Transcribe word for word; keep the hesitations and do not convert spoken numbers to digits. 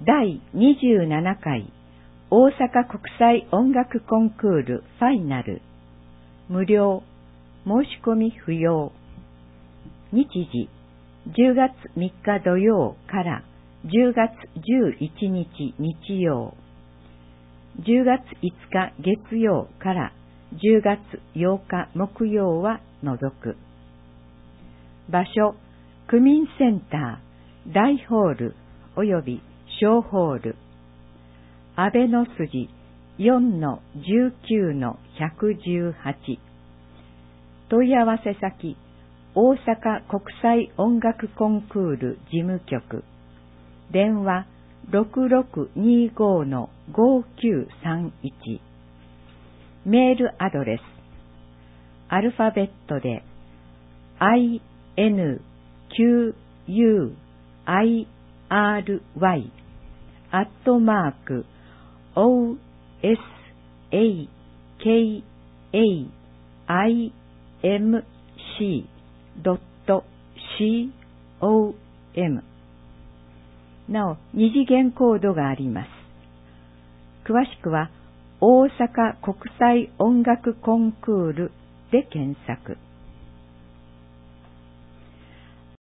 だいにじゅうななかい大阪国際音楽コンクールファイナル。無料。申し込み不要。日時、じゅうがつみっか土曜からじゅうがつじゅういちにち日曜。じゅうがついつか月曜からじゅうがつようか木曜は除く。場所、区民センター、大ホールおよび小ホール。安倍の筋 よんのじゅうきゅうのひゃくじゅうはち。問い合わせ先、大阪国際音楽コンクール事務局。電話 ろくろくにごのごきゅうさんいち。メールアドレス、アルファベットで アイエヌキューユーアイアールワイ アットマーク オーエスエーケーエーアイエムシードットコム。なお、二次元コードがあります。詳しくは、大阪国際音楽コンクールで検索。